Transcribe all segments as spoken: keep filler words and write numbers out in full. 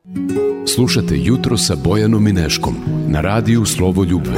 Slušate Jutro sa Bojanom i Neškom na radiju Slovoljube.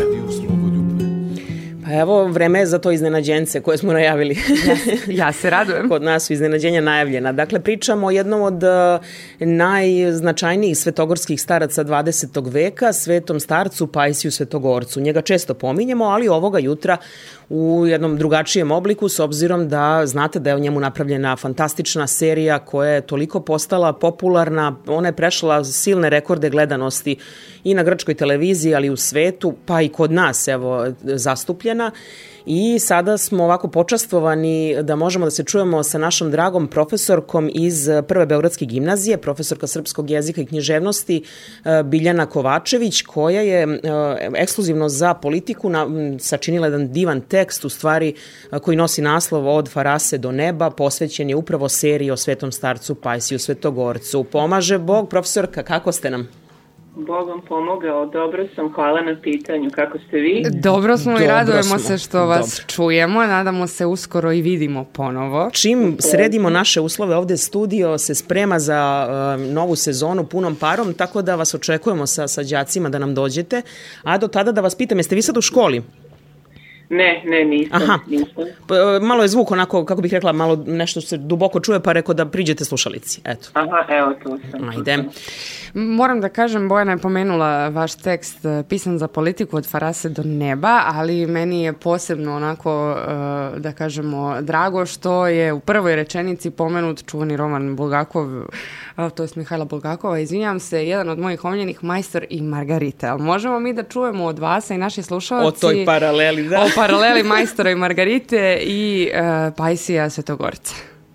Pa evo, vreme je za to iznenađence koje smo najavili. Ja, ja se radujem. Kod nas su iznenađenja najavljena. Dakle, pričamo o jednom od uh, najznačajnijih svetogorskih staraca dvadesetog veka, svetom starcu Pajsiju Svetogorcu. Njega često pominjemo, ali ovoga jutra u jednom drugačijem obliku, s obzirom da znate da je o njemu napravljena fantastična serija koja je toliko postala popularna. Ona je prešla silne rekorde gledanosti i na grčkoj televiziji, ali i u svetu, pa i kod nas, evo, zastupljena. I sada smo ovako počastvovani da možemo da se čujemo sa našom dragom profesorkom iz Prve Beogradske gimnazije, profesorka srpskog jezika i književnosti Biljana Kovačević, koja je ekskluzivno za politiku sačinila jedan divan tekst, u stvari koji nosi naslov Od Farase do neba, posvećen je upravo seriji o svetom starcu Pajsiju Svetogorcu. Pomaže Bog. Profesorka, kako ste nam? Bog vam pomogao, dobro sam, hvala na pitanju, kako ste vi? Dobro smo Dobro i radujemo smo. se što vas Dobro. čujemo, nadamo se uskoro i vidimo ponovo. Čim sredimo naše uslove ovde, studio se sprema za uh, novu sezonu punom parom, tako da vas očekujemo sa, sa đacima da nam dođete, a do tada da vas pitam, jeste vi sad u školi? Ne, ne, nisam, Aha. nisam. Pa, malo je zvuk onako, kako bih rekla, malo nešto se duboko čuje, pa rekao da priđete slušalici. Eto. Aha, evo tu sam. Ajde. Moram da kažem, Bojana je pomenula vaš tekst pisan za politiku Od Farase do neba, ali meni je posebno onako, da kažemo, drago što je u prvoj rečenici pomenut čuveni Roman Bulgakov, to je Mihajla Bulgakova, izvinjam se, jedan od mojih omiljenih, Majstor i Margarita. Ali možemo mi da čujemo od vas i naši slušalci O toj paraleli, da. O paraleli Majstora i Margarite i uh, Pajsija Svetogorca.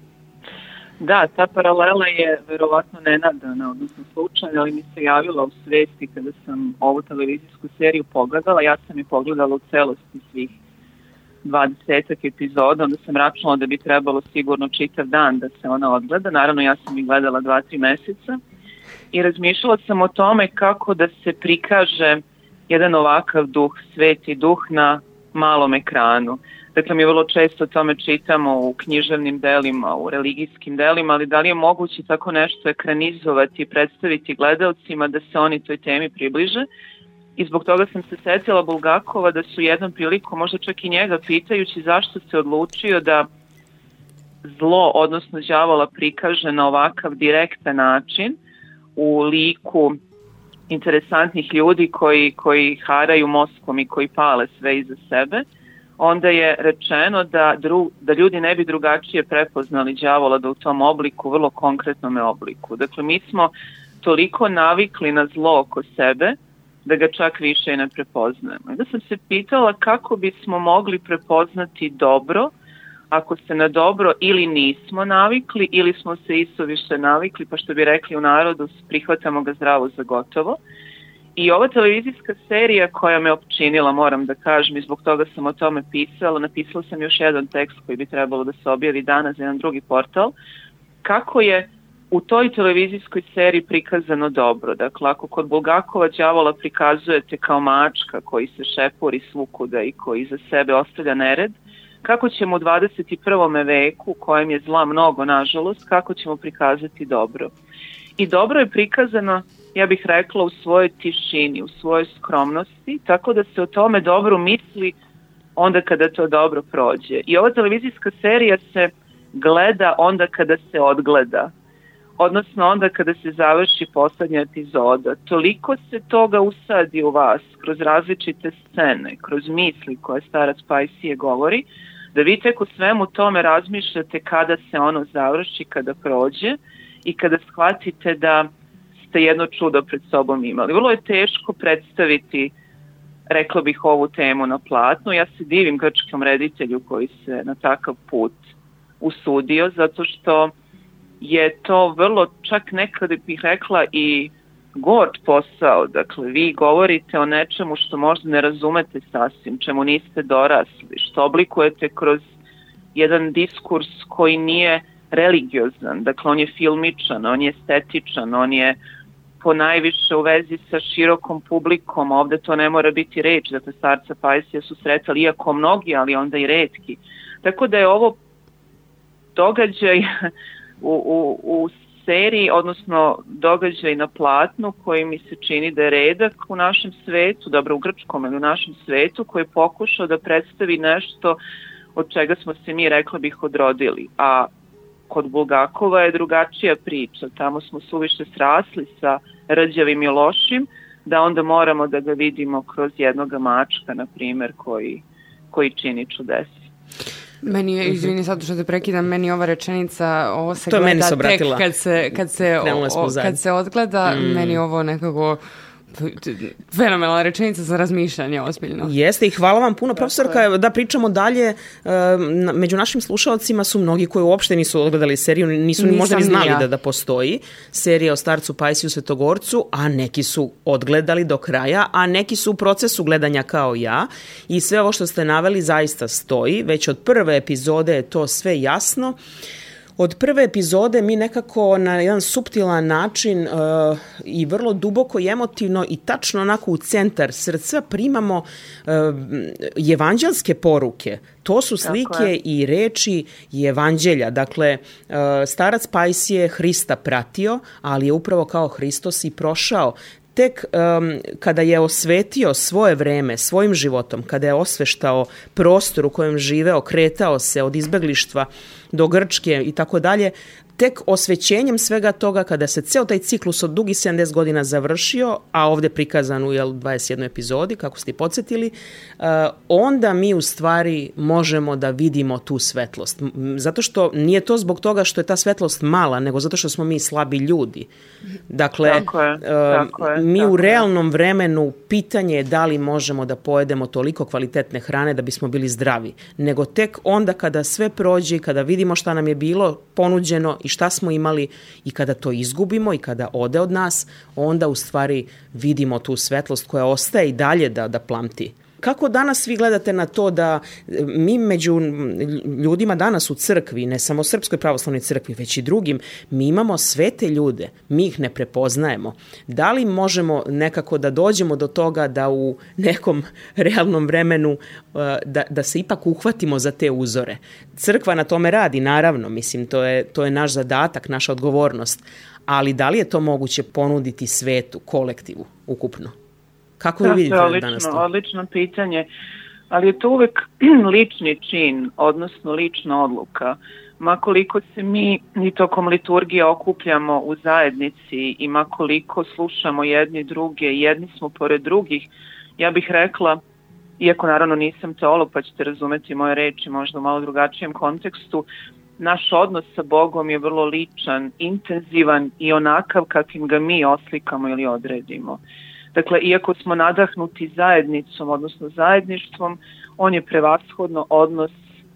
Da, ta paralela je verovatno nenadana, odnosno slučajna, ali mi se javila u svesti kada sam ovu televizijsku seriju pogledala. Ja sam je pogledala u celosti svih dvadesetak epizoda, onda sam računala da bi trebalo sigurno čitav dan da se ona odgleda. Naravno, ja sam ih gledala dva, tri meseca i razmišljala sam o tome kako da se prikaže jedan ovakav duh, sveti duh na malom ekranu. Dakle, mi vrlo često o tome čitamo u književnim delima, u religijskim delima, ali da li je moguće tako nešto ekranizovati i predstaviti gledalcima da se oni toj temi približe? I zbog toga sam se setila Bulgakova da su jednom priliku, možda čak i njega pitajući zašto se odlučio da zlo, odnosno đavola, prikaže na ovakav direktan način u liku interesantnih ljudi koji, koji haraju mozgom i koji pale sve iza sebe, onda je rečeno da, dru, da ljudi ne bi drugačije prepoznali đavola, da u tom obliku, vrlo konkretnome obliku. Dakle, mi smo toliko navikli na zlo oko sebe da ga čak više i ne prepoznajemo. I da sam se pitala kako bismo mogli prepoznati dobro ako se na dobro ili nismo navikli ili smo se istoviše navikli, pa što bi rekli u narodu, prihvatamo ga zdravo za gotovo. I ova televizijska serija koja me opčinila, moram da kažem, i zbog toga sam o tome pisala, napisala sam još jedan tekst koji bi trebalo da se objavi danas za jedan drugi portal, kako je u toj televizijskoj seriji prikazano dobro. Dakle, ako kod Bulgakova đavola prikazujete kao mačka koji se šepuri svukuda i koji za sebe ostavlja nered, kako ćemo u dvadeset i prvom veku, u kojem je zla mnogo, nažalost, kako ćemo prikazati dobro. I dobro je prikazano, ja bih rekla, u svojoj tišini, u svojoj skromnosti, tako da se o tome dobro misli onda kada to dobro prođe. I ova televizijska serija se gleda onda kada se odgleda, odnosno onda kada se završi poslednja epizoda. Toliko se toga usadi u vas kroz različite scene, kroz misli koje starac Pajsije govori, da vi tek u svemu tome razmišljate kada se ono završi, kada prođe i kada shvatite da ste jedno čudo pred sobom imali. Vrlo je teško predstaviti, rekla bih, ovu temu na platnu. Ja se divim grčkom reditelju koji se na takav put usudio, zato što je to vrlo, čak nekada bih rekla, i gord posao. Dakle, vi govorite o nečemu što možda ne razumete sasvim, čemu niste dorasli, što oblikujete kroz jedan diskurs koji nije religiozan. Dakle, on je filmičan, on je estetičan, on je po najviše u vezi sa širokom publikom. Ovde to ne mora biti reč, dakle, starca Pajsija su sretali, iako mnogi, ali onda i retki. Tako da je ovo događaj u, u, u seriji, odnosno događaj na platnu koji mi se čini da je redak u našem svetu, dobro u grčkom, ali u našem svetu, koji je pokušao da predstavi nešto od čega smo se mi, rekla bih, odrodili. A kod Bulgakova je drugačija priča. Tamo smo suviše srasli sa rđavim i lošim, da onda moramo da ga vidimo kroz jednog mačka, na primjer, koji, koji čini čudesi. Meni je, izvini sad što te prekidam, meni ova rečenica, ovo se to gleda tek kad se, kad se, o, kad se odgleda, mm. meni ovo nekako fenomenalna rečenica za razmišljanje, ozbiljno. Jeste i hvala vam puno, profesorka. Da pričamo dalje, među našim slušalcima su mnogi koji uopšte nisu odgledali seriju, nisu ni možda ni znali ja. da, da postoji serija o starcu Pajsiju Svetogorcu, a neki su odgledali do kraja, a neki su u procesu gledanja kao ja i sve ovo što ste naveli zaista stoji. Već od prve epizode je to sve jasno. Od prve epizode mi nekako na jedan suptilan način uh, i vrlo duboko i emotivno i tačno onako u centar srca primamo uh, evanđelske poruke. To su slike i reči i evanđelja. Dakle, uh, starac Pajsije je Hrista pratio, ali je upravo kao Hristos i prošao. Tek um, kada je osvetio svoje vreme, svojim životom, kada je osveštao prostor u kojem živeo, kretao se od izbeglištva do Grčke i tako dalje, tek osvećenjem svega toga, kada se ceo taj ciklus od dugi sedamdeset godina završio, a ovde prikazan u jel, dvadeset jednoj epizodi, kako ste podsjetili, uh, onda mi u stvari možemo da vidimo tu svetlost. Zato što nije to zbog toga što je ta svetlost mala, nego zato što smo mi slabi ljudi. Dakle, tako je, tako je, uh, mi tako u realnom vremenu pitanje je da li možemo da pojedemo toliko kvalitetne hrane da bismo bili zdravi. Nego tek onda kada sve prođe i kada vidimo šta nam je bilo ponuđeno i šta smo imali i kada to izgubimo i kada ode od nas, onda u stvari vidimo tu svetlost koja ostaje i dalje da, da plamti. Kako danas vi gledate na to da mi među ljudima danas u crkvi, ne samo Srpskoj pravoslavnoj crkvi, već i drugim, mi imamo svete ljude, mi ih ne prepoznajemo. Da li možemo nekako da dođemo do toga da u nekom realnom vremenu da, da se ipak uhvatimo za te uzore? Crkva na tome radi, naravno, mislim, to je, to je naš zadatak, naša odgovornost, ali da li je to moguće ponuditi svetu, kolektivu, ukupno? Kako vi vidite odlično, danas to? Odlično pitanje, ali je to uvek lični čin, odnosno lična odluka. Ma koliko se mi i tokom liturgije okupljamo u zajednici i ma koliko slušamo jedni druge, jedni smo pored drugih, ja bih rekla, iako naravno nisam teolog pa ćete razumeti moje reči možda u malo drugačijem kontekstu, naš odnos sa Bogom je vrlo ličan, intenzivan i onakav kakvim ga mi oslikamo ili odredimo. Dakle, iako smo nadahnuti zajednicom, odnosno zajedništvom, on je prevashodno odnos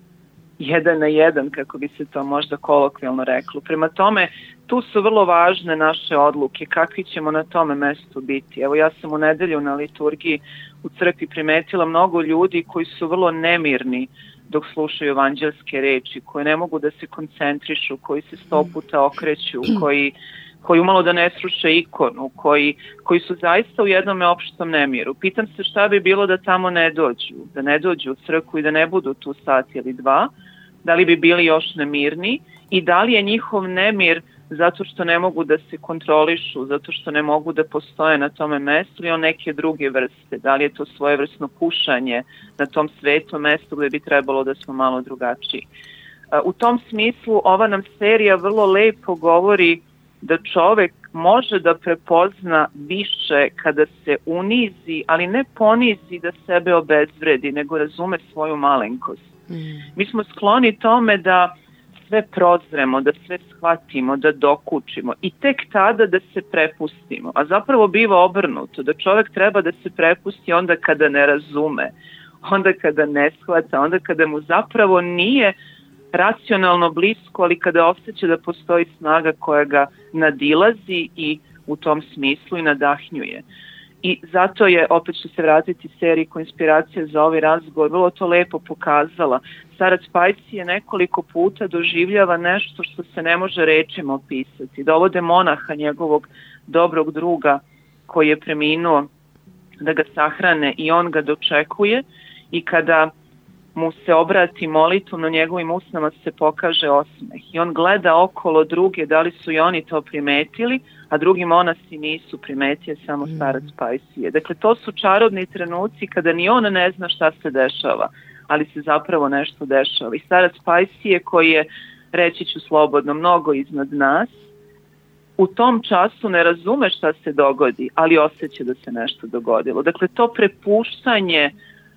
jedan na jedan, kako bi se to možda kolokvijalno reklo. Prema tome, tu su vrlo važne naše odluke, kakvi ćemo na tome mestu biti. Evo, ja sam u nedelju na liturgiji u crkvi primetila mnogo ljudi koji su vrlo nemirni dok slušaju evanđelske reči, koji ne mogu da se koncentrišu, koji se sto puta okreću, koji... koji umalo da ne sruše ikonu, koji, koji su zaista u jednom opštom nemiru. Pitam se šta bi bilo da tamo ne dođu, da ne dođu u crkvu i da ne budu tu sat ili dva, da li bi bili još nemirni i da li je njihov nemir zato što ne mogu da se kontrolišu, zato što ne mogu da postoje na tome mestu ili on neke druge vrste, da li je to svojevrsno kušanje na tom svetom mestu gde bi trebalo da smo malo drugačiji. U tom smislu ova nam serija vrlo lepo govori da čovek može da prepozna više kada se unizi, ali ne ponizi da sebe obezvredi, nego razume svoju malenkost. Mm. Mi smo skloni tome da sve prozremo, da sve shvatimo, da dokučimo i tek tada da se prepustimo. A zapravo biva obrnuto, da čovek treba da se prepusti onda kada ne razume, onda kada ne shvata, onda kada mu zapravo nije racionalno blisko, ali kada osjeća da postoji snaga koja ga nadilazi i u tom smislu i nadahnjuje. I zato je, opet ću se vratiti seriji Konspiracija za ovaj razgovor, vrlo to lepo pokazala. Starac Pajsije nekoliko puta doživljava nešto što se ne može rečima opisati. Dovode monaha, njegovog dobrog druga koji je preminuo, da ga sahrane i on ga dočekuje i kada mu se obrati molitvu, na njegovim usnama se pokaže osmeh i on gleda okolo druge da li su i oni to primetili, a drugi monasi nisu primetili, samo starac Pajsije. Dakle, to su čarobni trenuci kada ni on ne zna šta se dešava, ali se zapravo nešto dešava. I starac Pajsije, koji je, reći ću slobodno, mnogo iznad nas, u tom času ne razume šta se dogodi, ali osjeća da se nešto dogodilo. Dakle, to prepuštanje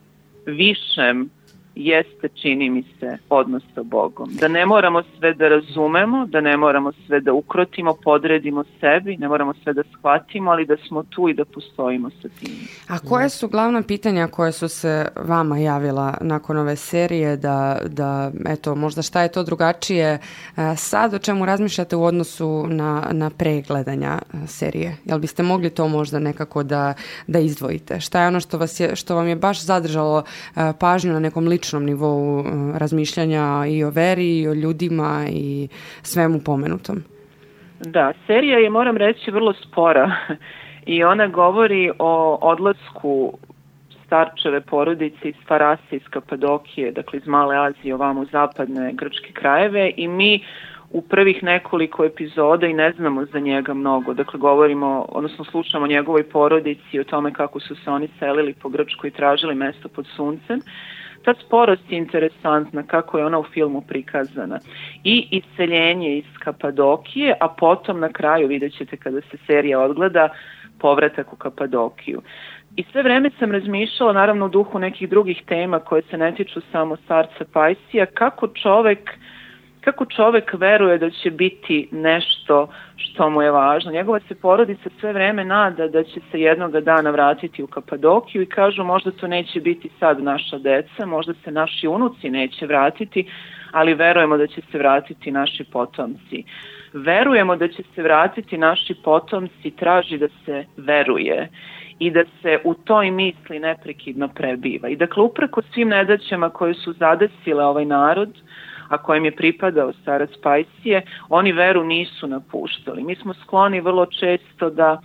višem jeste, čini mi se, odnos sa Bogom. Da ne moramo sve da razumemo, da ne moramo sve da ukrotimo, podredimo sebi, ne moramo sve da shvatimo, ali da smo tu i da postojimo sa tim. A koje su glavna pitanja koje su se vama javila nakon ove serije, da, da eto, možda šta je to drugačije sad, o čemu razmišljate u odnosu na, na pregledanja serije? Jel biste mogli to možda nekako da, da izdvojite? Šta je ono što, vas je, što vam je baš zadržalo pažnju na nekom ličnom nivou razmišljanja i o veri, i o ljudima i svemu pomenutom? Da, serija je, moram reći, vrlo spora i ona govori o odlasku starčeve porodice iz Farase, iz Kapadokije, dakle iz Male Azije, ovamo u zapadne grčke krajeve, i mi u prvih nekoliko epizoda i ne znamo za njega mnogo. Dakle, govorimo, odnosno slušamo o njegovoj porodici, o tome kako su se oni selili po Grčkoj i tražili mesto pod suncem. Ta sporost je interesantna, kako je ona u filmu prikazana. I iseljenje iz Kapadokije, a potom na kraju, vidjet ćete kada se serija odgleda, povratak u Kapadokiju. I sve vreme sam razmišljala, naravno u duhu nekih drugih tema koje se ne tiču samo starca Pajsija, kako čovek kako čovek veruje da će biti nešto što mu je važno. Njegova se porodica sve vreme nada da će se jednoga dana vratiti u Kapadokiju i kažu možda to neće biti sad naša deca, možda se naši unuci neće vratiti, ali verujemo da će se vratiti naši potomci. Verujemo da će se vratiti naši potomci, traži da se veruje i da se u toj misli neprekidno prebiva. I dakle, upreko svim nedaćama koje su zadesile ovaj narod, a kojem je pripadao starac Pajsije, oni veru nisu napuštali. Mi smo skloni vrlo često da,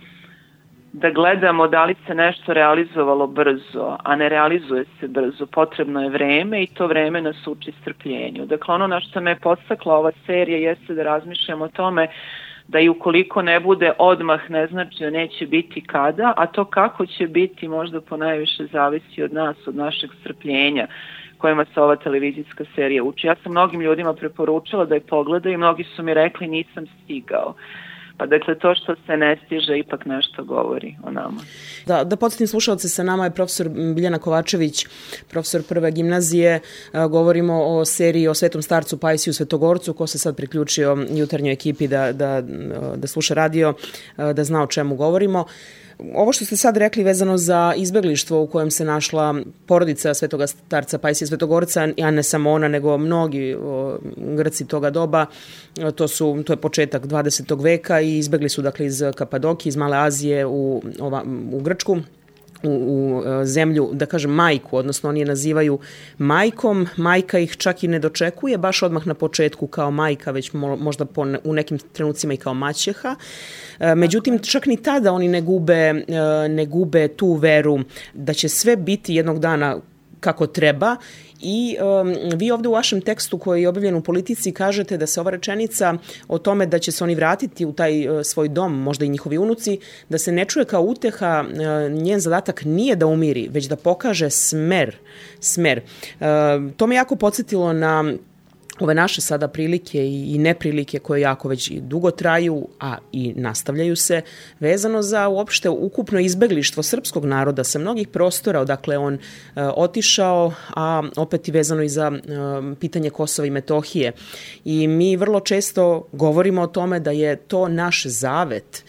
da gledamo da li se nešto realizovalo brzo, a ne realizuje se brzo. Potrebno je vreme i to vreme nas uči strpljenju. Dakle, ono na što me je podstakla ova serija jeste da razmišljamo o tome da i ukoliko ne bude odmah, ne znači da neće biti kada, a to kako će biti možda ponajviše zavisi od nas, od našeg strpljenja kojima se ova televizijska serija uči. Ja sam mnogim ljudima preporučila da je pogledaju i mnogi su mi rekli nisam stigao. Pa dakle, to što se ne stiže ipak nešto govori o nama. Da, da podsjetim slušalce, sa nama je profesor Biljana Kovačević, profesor prve gimnazije. Govorimo o seriji o Svetom starcu Pajsiju Svetogorcu. Ko se sad priključio jutarnjoj ekipi da, da, da sluša radio, da zna o čemu govorimo. Ovo što ste sad rekli vezano za izbeglištvo u kojem se našla porodica Svetoga starca Pajsija Svetogorca, a ne samo ona, nego mnogi o, Grci toga doba, to, su, to je početak dvadesetog veka i izbegli su dakle iz Kapadokije, iz Male Azije u, ova, u Grčku, u, u zemlju, da kažem, majku, odnosno oni je nazivaju majkom. Majka ih čak i ne dočekuje baš odmah na početku kao majka, već možda po, u nekim trenucima i kao maćeha. Međutim, čak ni tada oni ne gube, ne gube tu veru da će sve biti jednog dana kako treba. I um, vi ovdje u vašem tekstu koji je objavljen u Politici kažete da se ova rečenica o tome da će se oni vratiti u taj uh, svoj dom, možda i njihovi unuci, da se ne čuje kao uteha, uh, njen zadatak nije da umiri, već da pokaže smer. smer. Uh, to me jako podsjetilo na ove naše sada prilike i neprilike koje jako već dugo traju, a i nastavljaju se, vezano za uopšte ukupno izbeglištvo srpskog naroda sa mnogih prostora odakle on e, otišao, a opet i vezano i za e, pitanje Kosova i Metohije. I mi vrlo često govorimo o tome da je to naš zavet.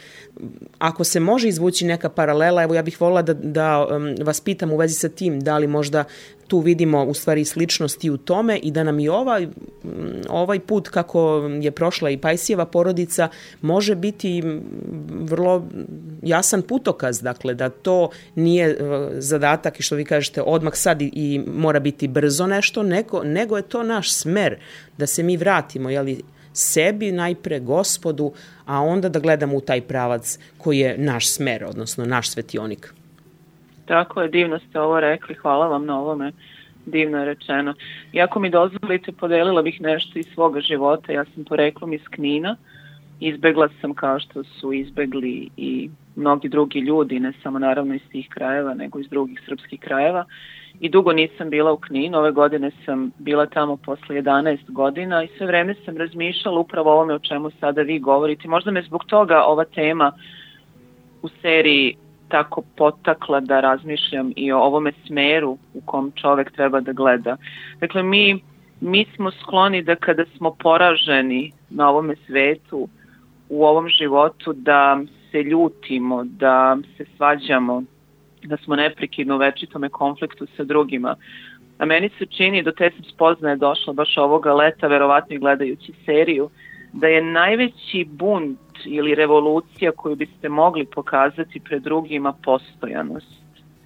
Ako se može izvući neka paralela, evo ja bih volila da, da um, vas pitam u vezi sa tim, da li možda tu vidimo u stvari sličnosti u tome i da nam i ovaj, ovaj put kako je prošla i Pajsijeva porodica može biti vrlo jasan putokaz, dakle da to nije zadatak i što vi kažete odmah sad i, i mora biti brzo nešto, nego, nego je to naš smer da se mi vratimo, jeli, sebi najpre, Gospodu, a onda da gledamo u taj pravac koji je naš smer, odnosno naš svetionik. Tako je, divno ste ovo rekli, hvala vam na ovome. divno je rečeno. I ako mi dozvolite, podelila bih nešto iz svoga života. Ja sam poreklom iz Knina. Izbegla sam kao što su izbegli i mnogi drugi ljudi, ne samo naravno iz tih krajeva, nego iz drugih srpskih krajeva. I dugo nisam bila u Kninu. Ove godine sam bila tamo posle jedanaest godina i sve vreme sam razmišljala upravo o ovome o čemu sada vi govorite. Možda me zbog toga ova tema u seriji tako potakla da razmišljam i o ovome smeru u kom čovek treba da gleda. Dakle, mi, mi smo skloni da kada smo poraženi na ovome svetu, u ovom životu, da se ljutimo, da se svađamo, da smo neprekidno u večitome konfliktu sa drugima. A meni se čini, do te sam spoznaje došla baš ovoga leta, verovatno i gledajući seriju, da je najveći bunt ili revolucija koju biste mogli pokazati pred drugima postojanost.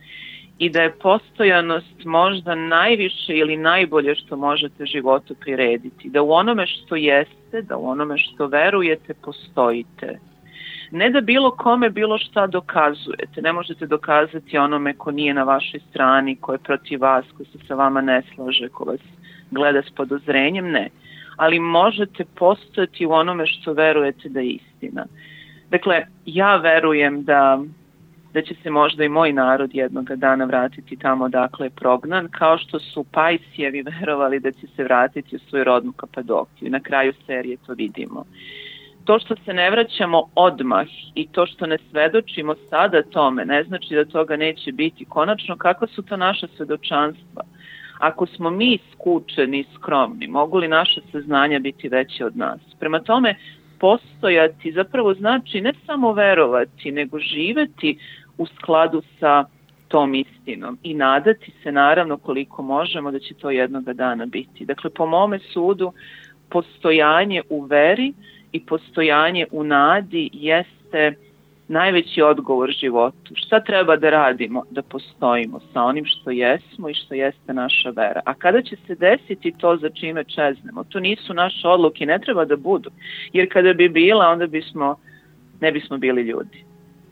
I da je postojanost možda najviše ili najbolje što možete životu prirediti. Da u onome što jeste, da u onome što verujete, postojite. Ne da bilo kome bilo šta dokazujete. Ne možete dokazati onome ko nije na vašoj strani, ko je protiv vas, ko se sa vama ne slaže, ko vas gleda s podozrenjem, ne. Ali možete postojati u onome što verujete da je istina. Dakle, ja verujem da, da će se možda i moj narod jednoga dana vratiti tamo odakle je prognan, kao što su Pajsijevi verovali da će se vratiti u svoju rodnu Kapadokiju. Na kraju serije to vidimo. To što se ne vraćamo odmah i to što ne svedočimo sada tome, ne znači da toga neće biti. Konačno, kakva su to naša svedočanstva? Ako smo mi skučeni i skromni, mogu li naše saznanja biti veće od nas? Prema tome, postojati zapravo znači ne samo verovati, nego živeti u skladu sa tom istinom i nadati se naravno koliko možemo da će to jednoga dana biti. Dakle, po mome sudu, postojanje u veri i postojanje u nadi jeste najveći odgovor životu. Šta treba da radimo? Da postojimo sa onim što jesmo i što jeste naša vera. A kada će se desiti to za čime čeznemo? To nisu naše odluke, ne treba da budu. Jer kada bi bila, onda bismo, ne bismo bili ljudi.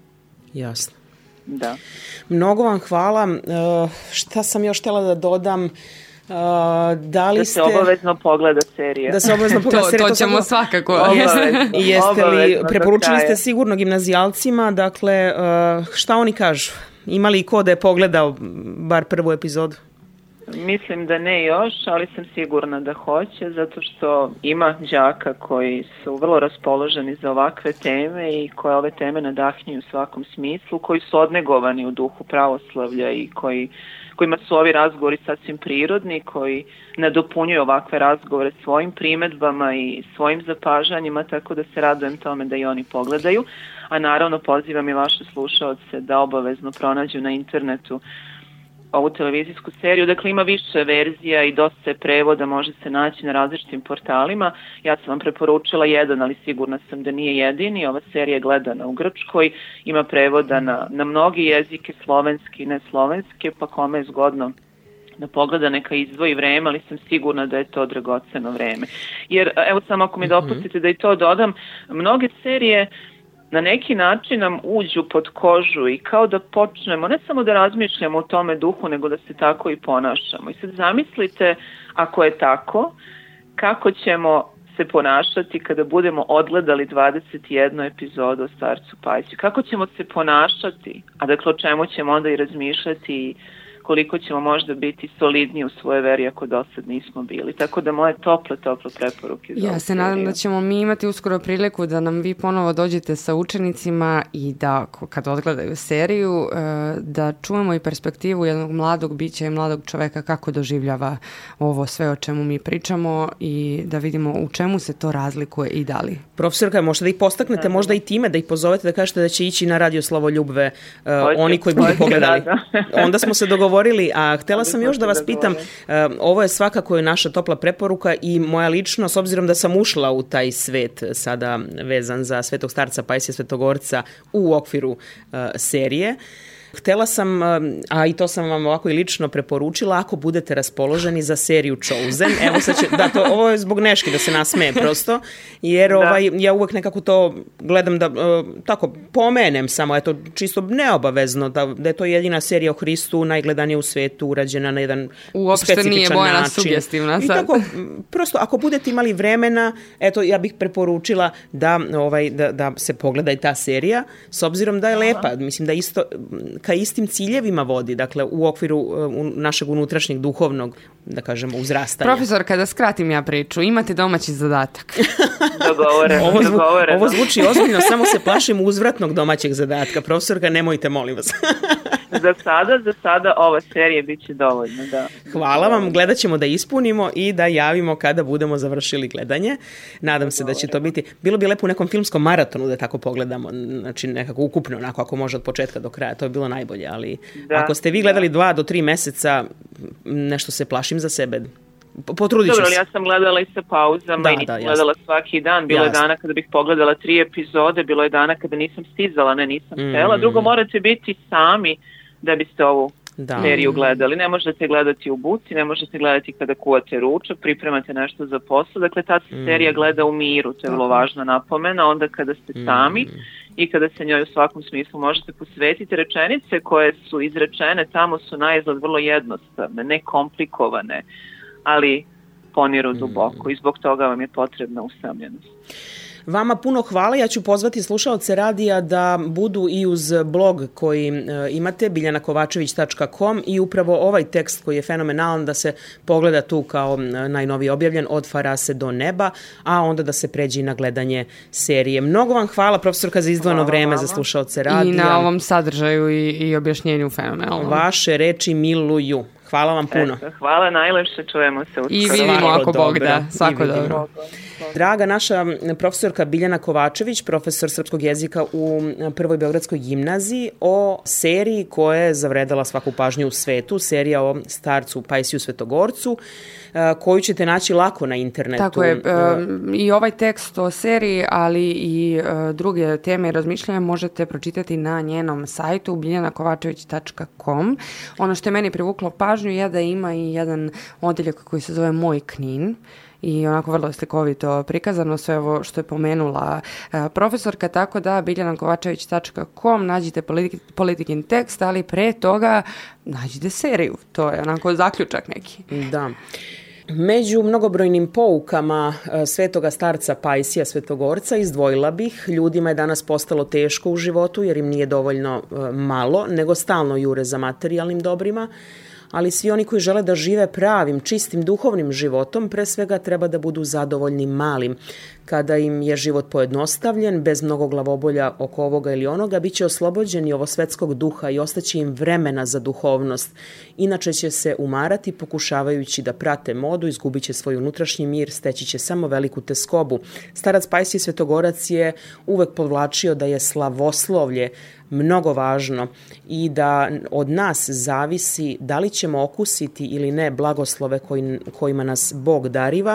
Jasno. Da. Mnogo vam hvala. Uh, šta sam još htjela da dodam? Uh, da li da ste... se obavezno pogleda serija. Da se obavezno pogleda to, serija. To ćemo to svakako. Obavezno, I jeste li, preporučili ste kraja. sigurno gimnazijalcima, dakle, uh, šta oni kažu? Ima li ko da je pogledao bar prvu epizodu? Mislim da ne još, ali sam sigurna da hoće, zato što ima đaka koji su vrlo raspoloženi za ovakve teme i koje ove teme nadahnjuju u svakom smislu, koji su odnegovani u duhu pravoslavlja i koji, kojima su ovi razgovori sasvim prirodni, koji nadopunjuju ovakve razgovore svojim primedbama i svojim zapažanjima, tako da se radujem tome da i oni pogledaju. A naravno pozivam i vaše slušaoce da obavezno pronađu na internetu ovu televizijsku seriju. Dakle, ima više verzija i dosta je prevoda, može se naći na različitim portalima. Ja sam vam preporučila jedan, ali sigurna sam da nije jedini. Ova serija je gledana u Grčkoj, ima prevoda na, na mnogi jezike, slovenski i neslovenski, pa kome je zgodno da pogleda, neka izdvoji vreme, ali sam sigurna da je to dragoceno vreme. Jer, evo samo ako mi dopustite da i to dodam, mnoge serije na neki način nam uđu pod kožu i kao da počnemo ne samo da razmišljamo o tome duhu, nego da se tako i ponašamo. I sad zamislite, ako je tako, kako ćemo se ponašati kada budemo odgledali dvadeset jednu epizodu o starcu Pajsiju. Kako ćemo se ponašati, a dakle o čemu ćemo onda i razmišljati i koliko ćemo možda biti solidniji u svojoj veri ako do sad nismo bili. Tako da moje tople, tople preporuke. Ja se nadam da ćemo mi imati uskoro priliku da nam vi ponovo dođete sa učenicima i da kad odgledaju seriju da čujemo i perspektivu jednog mladog bića i mladog čoveka kako doživljava ovo sve o čemu mi pričamo i da vidimo u čemu se to razlikuje i da li. Profesorka, možda da ih postaknete, možda i time da ih pozovete da kažete da će ići na radio Slavoljubve uh, oni koji budu pogledali. Onda smo se dogovorili. A htjela sam još da vas pitam, ovo je svakako je naša topla preporuka i moja lično, s obzirom da sam ušla u taj svet sada vezan za Svetog starca Pajsija Svetogorca u okviru uh, serije, Htela sam, a i to sam vam ovako i lično preporučila, ako budete raspoloženi za seriju Chosen, evo sad će, da, to, ovo je zbog Neški da se nasmeje prosto, jer ovaj, ja uvek nekako to gledam da, uh, tako, pomenem samo, eto, čisto neobavezno, da, da je to jedina serija o Hristu, najgledanija u svetu, urađena na jedan uopšte specifičan nije Bojana način. Sugestivna sad. I tako, prosto, ako budete imali vremena, eto, ja bih preporučila da, ovaj, da, da se pogleda i ta serija, s obzirom da je lepa, mislim da isto, ka istim ciljevima vodi, dakle, u okviru uh, našeg unutrašnjeg duhovnog, da kažemo, uzrastanja. Profesor, kada skratim ja priču, imate domaći zadatak. Dogovoreno, ovo, zvu, dogovoreno. ovo zvuči ozbiljno, samo se plašim uzvratnog domaćeg zadatka. Profesorka, nemojte, molim vas. Za sada, za sada ova serija bit će dovoljna, da. Hvala vam, gledat ćemo da ispunimo i da javimo kada budemo završili gledanje. Nadam se da će to biti, bilo bi lepo u nekom filmskom maratonu da tako pogledamo, znači nekako ukupno, onako ako može od početka do kraja, to je bilo najbolje, ali da, ako ste vi gledali da. dva do tri meseca, nešto se plašim za sebe. Potrudit ću Dobro, se. ja sam gledala i sa pauzama da, i nisam da, gledala svaki dan. Bilo jasno. Je dana kada bih pogledala tri epizode, bilo je dana kada nisam stizala, ne nisam mm. htela. Drugo, morate biti sami da biste ovu da. seriju gledali. Ne možete gledati u buci, ne možete gledati kada kuvate ručak, pripremate nešto za posao. Dakle, ta se mm. serija gleda u miru, to je vrlo važna napomena. Onda kada ste mm. sami i kada se njoj u svakom smislu možete posvetiti, rečenice koje su izrečene tamo su naizgled vrlo jednostavne, nekomplikovane, ali poniru duboko i zbog toga vam je potrebna usamljenost. Vama puno hvala, ja ću pozvati slušaoce radija da budu i uz blog koji e, imate, biljana kovačević tačka com, i upravo ovaj tekst koji je fenomenalan da se pogleda tu kao najnoviji objavljen Od farase do neba, a onda da se pređe na gledanje serije. Mnogo vam hvala, profesorka, za izdvojeno vreme za slušaoce radija. I na ovom sadržaju i, i objašnjenju fenomenalno. Vaše reči miluju. Hvala vam puno. Eto, hvala najlepše, čujemo se. I vidimo ako Bog da. Svako dobro. Draga naša profesorka Biljana Kovačević, profesor srpskog jezika u Prvoj beogradskoj gimnaziji, o seriji koja je zavredala svaku pažnju u svetu, serija o starcu Pajsiju Svetogorcu, koju ćete naći lako na internetu. Tako je, i ovaj tekst o seriji, ali i druge teme i razmišljanja možete pročitati na njenom sajtu biljana kovačević tačka com. Ono što je meni privuklo pažnju je da ima i jedan odjeljak koji se zove Moj Knin, i onako vrlo slikovito prikazano sve ovo što je pomenula uh, profesorka, tako da biljana kovačević tačka com nađite politi- politikin tekst, ali pre toga nađite seriju. To je onako zaključak neki. Da. Među mnogobrojnim poukama svetoga starca Pajsija Svetogorca izdvojila bih, ljudima je danas postalo teško u životu jer im nije dovoljno malo, nego stalno jure za materijalnim dobrima, ali svi oni koji žele da žive pravim, čistim duhovnim životom, pre svega treba da budu zadovoljni malim. Kada im je život pojednostavljen, bez mnogo glavobolja oko ovoga ili onoga, bit će oslobođeni ovo svetskog duha i ostaće im vremena za duhovnost. Inače će se umarati pokušavajući da prate modu, izgubit će svoj unutrašnji mir, steći će samo veliku teskobu. Starac Pajsije Svetogorac je uvek podvlačio da je slavoslovlje mnogo važno i da od nas zavisi da li ćemo okusiti ili ne blagoslove koji, kojima nas Bog dariva,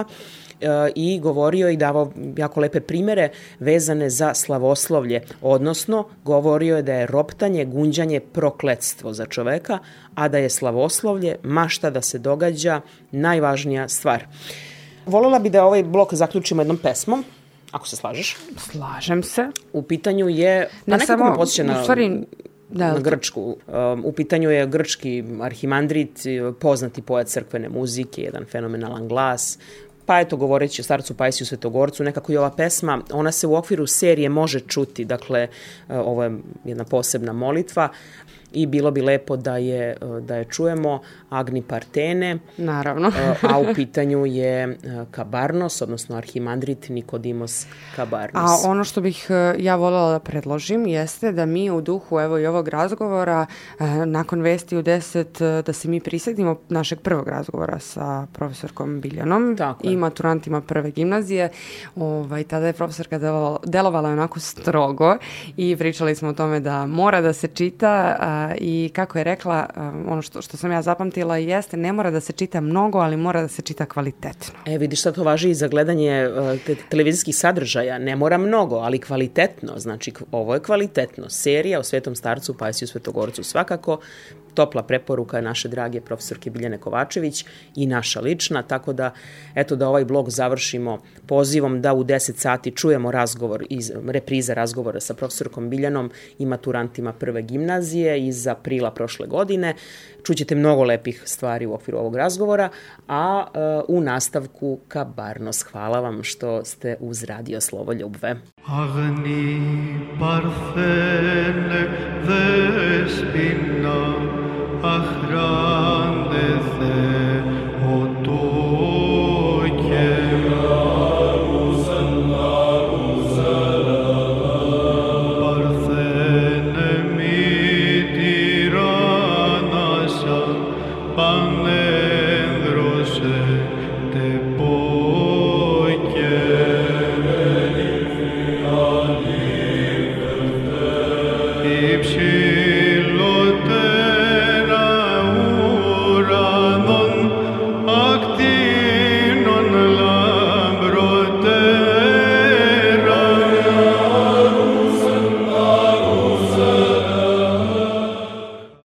i govorio i davao jako lepe primere vezane za slavoslovlje, odnosno govorio je da je roptanje, gunđanje prokletstvo za čoveka, a da je slavoslovlje, mašta da se događa, najvažnija stvar. Volela bi da ovaj blok zaključimo jednom pesmom, ako se slažeš. Slažem se. U pitanju je, pa ne nekako me podsjeća na, stvari, da, na Grčku. Um, u pitanju je grčki arhimandrit, poznati poet crkvene muzike, jedan fenomenalan glas. Pa eto, govoreći o starcu Pajsiju Svetogorcu, nekako i ova pesma, ona se u okviru serije može čuti, dakle, ovo je jedna posebna molitva i bilo bi lepo da je, da je čujemo, Agni Partene. Naravno. A u pitanju je Kabarnos, odnosno arhimandrit Nikodimos Kabarnos. A ono što bih ja voljela da predložim jeste da mi u duhu evo i ovog razgovora, nakon vesti u deset, da se mi prisjetimo našeg prvog razgovora sa profesorkom Biljanom i maturantima prve gimnazije. Ovaj, tada je profesorka delovala, delovala onako strogo i pričali smo o tome da mora da se čita i kako je rekla, ono što, što sam ja zapamtila jeste, ne mora da se čita mnogo, ali mora da se čita kvalitetno. E, vidiš šta to važi i za gledanje te, televizijskih sadržaja. Ne mora mnogo, ali kvalitetno. Znači, ovo je kvalitetno. Serija o Svetom starcu, Pajsiju Svetogorcu svakako. Topla preporuka naše drage profesorke Biljane Kovačević i naša lična, tako da, eto, da ovaj blog završimo pozivom da u deset sati čujemo razgovor, iz, repriza razgovora sa profesorkom Biljanom i maturantima prve gimnazije iz aprila prošle godine. Čućete mnogo lepih stvari u okviru ovog razgovora, a uh, u nastavku Kabarnos. Hvala vam što ste uz Radio Slovoljubve. Agni parthene vespina, ahrande